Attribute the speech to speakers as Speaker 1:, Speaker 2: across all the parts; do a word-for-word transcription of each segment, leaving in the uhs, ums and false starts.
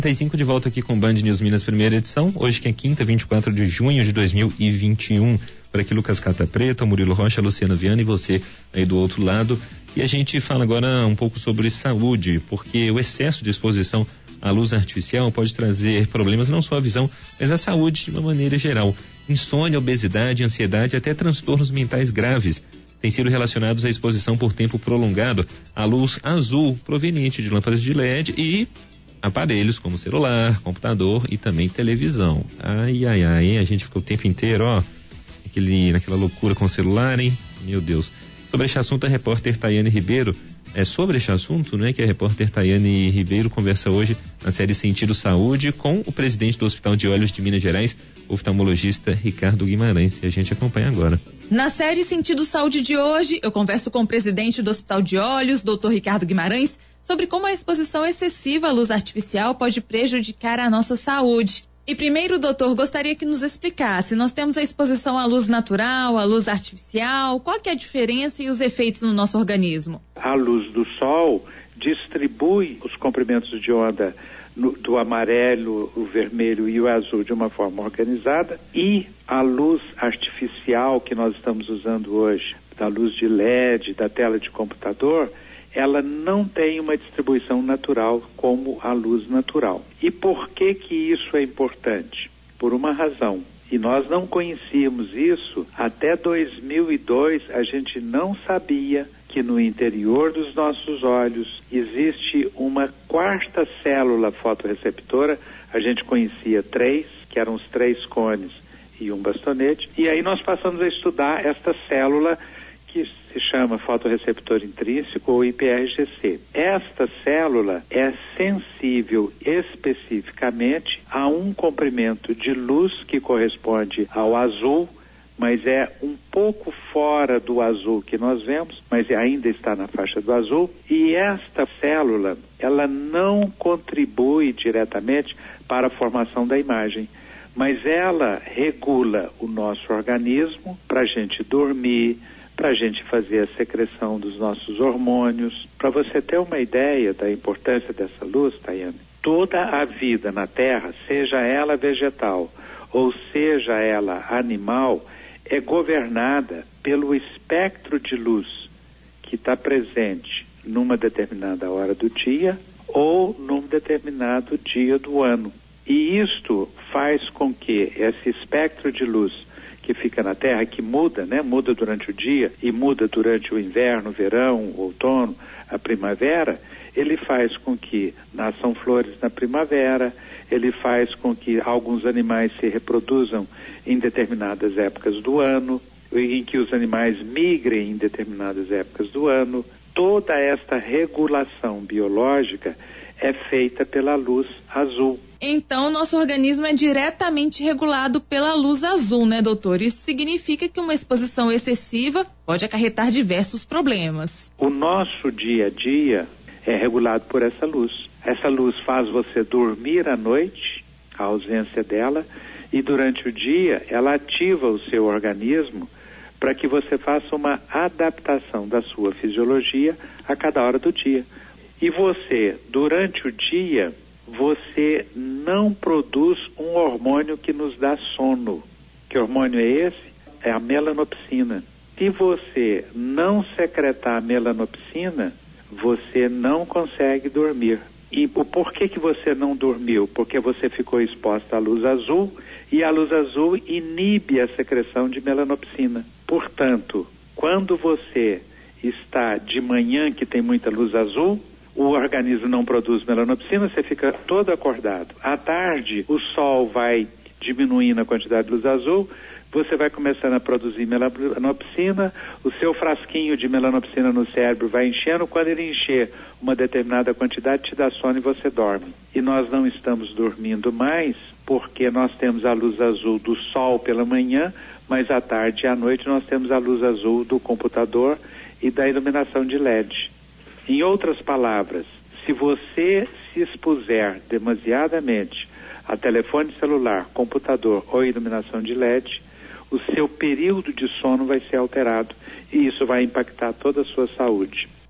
Speaker 1: trinta e cinco de volta aqui com Band News Minas, primeira edição. Hoje que é quinta, vinte e quatro de junho de dois mil e vinte e um. Por aqui Lucas Cata Preta, Murilo Rocha, Luciana Viana e você aí do outro lado. E a gente fala agora um pouco sobre saúde, porque o excesso de exposição à luz artificial pode trazer problemas não só à visão, mas à saúde de uma maneira geral. Insônia, obesidade, ansiedade, até transtornos mentais graves têm sido relacionados à exposição por tempo prolongado à luz azul proveniente de lâmpadas de L E D e aparelhos como celular, computador e também televisão. Ai, ai, ai, hein? A gente ficou o tempo inteiro, ó, aquele, naquela loucura com o celular, hein? Meu Deus. Sobre este assunto, a repórter Tayane Ribeiro, é sobre este assunto, né, que a repórter Tayane Ribeiro conversa hoje na série Sentido Saúde com o presidente do Hospital de Olhos de Minas Gerais, o oftalmologista Ricardo Guimarães, e a gente acompanha agora.
Speaker 2: Na série Sentido Saúde de hoje, eu converso com o presidente do Hospital de Olhos, doutor Ricardo Guimarães, sobre como a exposição excessiva à luz artificial pode prejudicar a nossa saúde. E primeiro, doutor, gostaria que nos explicasse, nós temos a exposição à luz natural, à luz artificial, qual que é a diferença e os efeitos no nosso organismo?
Speaker 3: A luz do sol distribui os comprimentos de onda no, do amarelo, o vermelho e o azul de uma forma organizada, e a luz artificial que nós estamos usando hoje, da luz de L E D, da tela de computador, ela não tem uma distribuição natural como a luz natural. E por que que isso é importante? Por uma razão. E nós não conhecíamos isso até dois mil e dois, a gente não sabia que no interior dos nossos olhos existe uma quarta célula fotorreceptora. A gente conhecia três, que eram os três cones e um bastonete. E aí nós passamos a estudar esta célula que se chama fotorreceptor intrínseco ou I P R G C. Esta célula é sensível especificamente a um comprimento de luz que corresponde ao azul, mas é um pouco fora do azul que nós vemos, mas ainda está na faixa do azul. E esta célula, ela não contribui diretamente para a formação da imagem, mas ela regula o nosso organismo para a gente dormir, para a gente fazer a secreção dos nossos hormônios. Para você ter uma ideia da importância dessa luz, Tayane, toda a vida na Terra, seja ela vegetal ou seja ela animal, é governada pelo espectro de luz que está presente numa determinada hora do dia ou num determinado dia do ano. E isto faz com que esse espectro de luz que fica na Terra, que muda, né? Muda durante o dia e muda durante o inverno, verão, o outono, a primavera, ele faz com que nasçam flores na primavera, ele faz com que alguns animais se reproduzam em determinadas épocas do ano, em que os animais migrem em determinadas épocas do ano. Toda esta regulação biológica é feita pela luz azul.
Speaker 2: Então, nosso organismo é diretamente regulado pela luz azul, né, doutor? Isso significa que uma exposição excessiva pode acarretar diversos problemas.
Speaker 3: O nosso dia a dia é regulado por essa luz. Essa luz faz você dormir à noite, a ausência dela, e durante o dia ela ativa o seu organismo para que você faça uma adaptação da sua fisiologia a cada hora do dia. E você, durante o dia, você não produz um hormônio que nos dá sono. Que hormônio é esse? É a melanopsina. Se você não secretar a melanopsina, você não consegue dormir. E o porquê que você não dormiu? Porque você ficou exposta à luz azul e a luz azul inibe a secreção de melanopsina. Portanto, quando você está de manhã que tem muita luz azul, o organismo não produz melanopsina, você fica todo acordado. À tarde, o sol vai diminuindo a quantidade de luz azul, você vai começando a produzir melanopsina, o seu frasquinho de melanopsina no cérebro vai enchendo, quando ele encher uma determinada quantidade, te dá sono e você dorme. E nós não estamos dormindo mais porque nós temos a luz azul do sol pela manhã, mas à tarde e à noite nós temos a luz azul do computador e da iluminação de L E D. Em outras palavras, se você se expuser demasiadamente a telefone celular, computador ou iluminação de L E D, o seu período de sono vai ser alterado e isso vai impactar toda a sua saúde.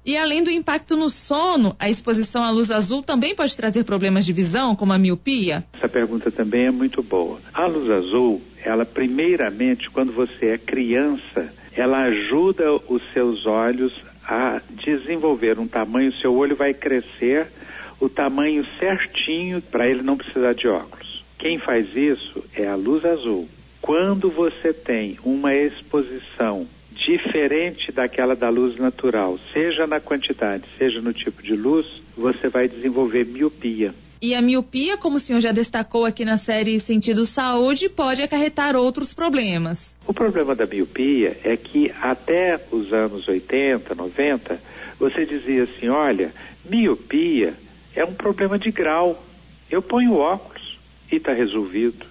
Speaker 2: E além do impacto no sono, a exposição à luz azul também pode trazer problemas de visão, como a miopia?
Speaker 3: Essa pergunta também é muito boa. A luz azul, ela primeiramente, quando você é criança, ela ajuda os seus olhos a desenvolver um tamanho, seu olho vai crescer o tamanho certinho para ele não precisar de óculos. Quem faz isso é a luz azul. Quando você tem uma exposição diferente daquela da luz natural, seja na quantidade, seja no tipo de luz, você vai desenvolver miopia.
Speaker 2: E a miopia, como o senhor já destacou aqui na série Sentido Saúde, pode acarretar outros problemas.
Speaker 3: O problema da miopia é que até os anos oitenta, noventa, você dizia assim, olha, miopia é um problema de grau. Eu ponho óculos e está resolvido.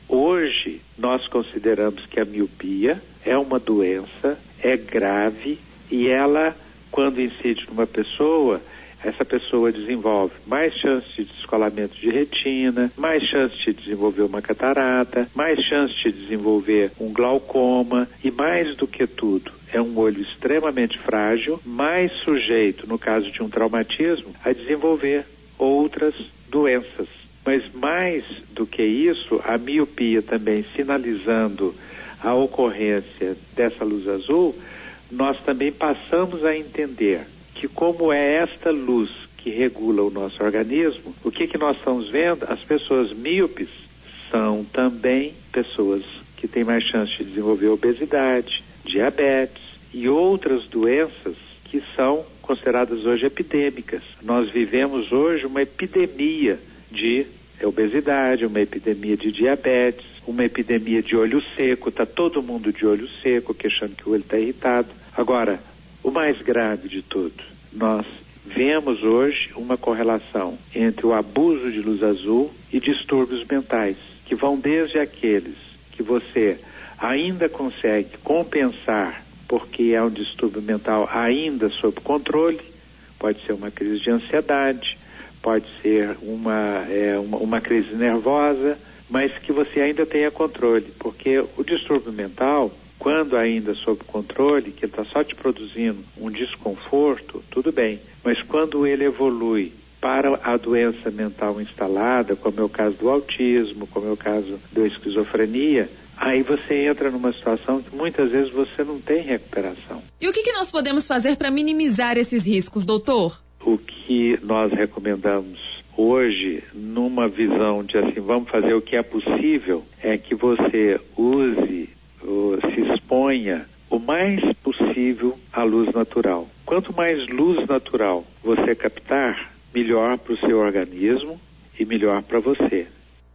Speaker 3: Hoje, nós consideramos que a miopia é uma doença, é grave e ela, quando incide numa pessoa, essa pessoa desenvolve mais chance de descolamento de retina, mais chance de desenvolver uma catarata, mais chance de desenvolver um glaucoma e, mais do que tudo, é um olho extremamente frágil, mais sujeito, no caso de um traumatismo, a desenvolver outras doenças. Mas mais do que isso, a miopia também sinalizando a ocorrência dessa luz azul, nós também passamos a entender que como é esta luz que regula o nosso organismo, o que que nós estamos vendo? As pessoas míopes são também pessoas que têm mais chance de desenvolver obesidade, diabetes e outras doenças que são consideradas hoje epidêmicas. Nós vivemos hoje uma epidemia de obesidade, uma epidemia de diabetes, uma epidemia de olho seco, está todo mundo de olho seco, queixando que o olho está irritado. Agora, o mais grave de tudo, nós vemos hoje uma correlação entre o abuso de luz azul e distúrbios mentais, que vão desde aqueles que você ainda consegue compensar porque é um distúrbio mental ainda sob controle, pode ser uma crise de ansiedade, pode ser uma, é, uma, uma crise nervosa, mas que você ainda tenha controle, porque o distúrbio mental, quando ainda sob controle, que ele está só te produzindo um desconforto, tudo bem, mas quando ele evolui para a doença mental instalada, como é o caso do autismo, como é o caso da esquizofrenia, aí você entra numa situação que muitas vezes você não tem recuperação.
Speaker 2: E o que, que nós podemos fazer para minimizar esses riscos, doutor?
Speaker 3: O que nós recomendamos hoje, numa visão de assim, vamos fazer o que é possível, é que você use, ou se exponha o mais possível à luz natural. Quanto mais luz natural você captar, melhor para o seu organismo e melhor para você.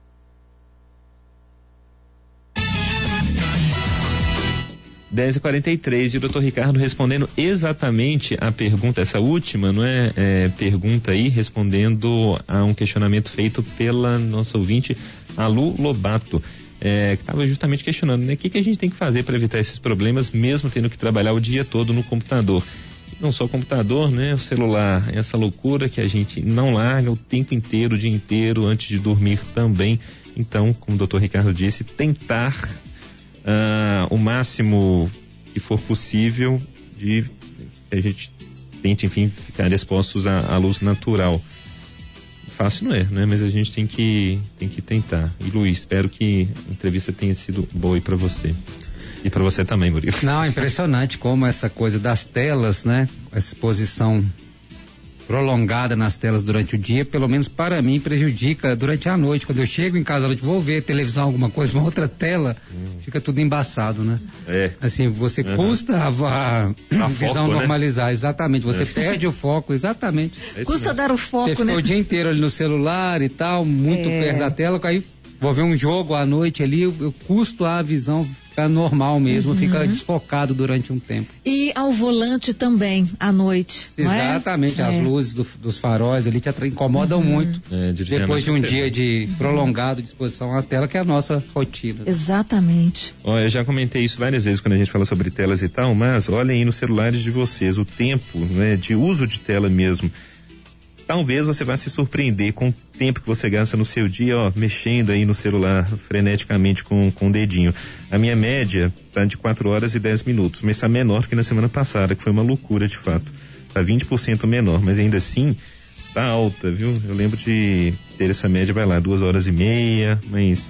Speaker 1: dez e quarenta e três e o doutor Ricardo respondendo exatamente a pergunta, essa última, não é, é pergunta aí, respondendo a um questionamento feito pela nossa ouvinte, a Lu Lobato, é, que estava justamente questionando, né, o que, que a gente tem que fazer para evitar esses problemas, mesmo tendo que trabalhar o dia todo no computador. Não só o computador, né, o celular, essa loucura que a gente não larga o tempo inteiro, o dia inteiro, antes de dormir também. Então, como o doutor Ricardo disse, tentar Uh, o máximo que for possível de que a gente tente, enfim, ficar expostos à, à luz natural. Fácil não é, né? Mas a gente tem que, tem que tentar. E Luiz, espero que a entrevista tenha sido boa aí para você. E para você também, Murilo.
Speaker 4: Não, impressionante como essa coisa das telas, né? A exposição prolongada nas telas durante o dia, pelo menos para mim, prejudica durante a noite. Quando eu chego em casa à noite, vou ver televisão, alguma coisa, uma outra tela, hum. fica tudo embaçado, né? É. Assim, você uhum. custa a, a, a visão foco, normalizar, né? Exatamente. Você é. perde o foco, exatamente.
Speaker 5: É custa mesmo. Dar o foco,
Speaker 4: você
Speaker 5: né?
Speaker 4: Você o dia inteiro ali no celular e tal, muito é. perto da tela, aí vou ver um jogo à noite ali, eu, eu custo a visão ficar normal mesmo, uhum. fica desfocado durante um tempo.
Speaker 5: E ao volante também, à noite,
Speaker 4: exatamente,
Speaker 5: não é?
Speaker 4: As
Speaker 5: é.
Speaker 4: luzes do, dos faróis ali te incomodam uhum. muito, é, depois de um tempo. dia de prolongado de exposição à tela, que é a nossa rotina.
Speaker 5: Exatamente.
Speaker 1: Olha, eu já comentei isso várias vezes quando a gente fala sobre telas e tal, mas olhem aí nos celulares de vocês, o tempo, né, de uso de tela mesmo. Talvez você vá se surpreender com o tempo que você gasta no seu dia, ó, mexendo aí no celular freneticamente com, com o dedinho. A minha média tá de quatro horas e dez minutos, mas está menor que na semana passada, que foi uma loucura de fato. está vinte por cento menor, mas ainda assim tá alta, viu? Eu lembro de ter essa média, vai lá, duas horas e meia, mas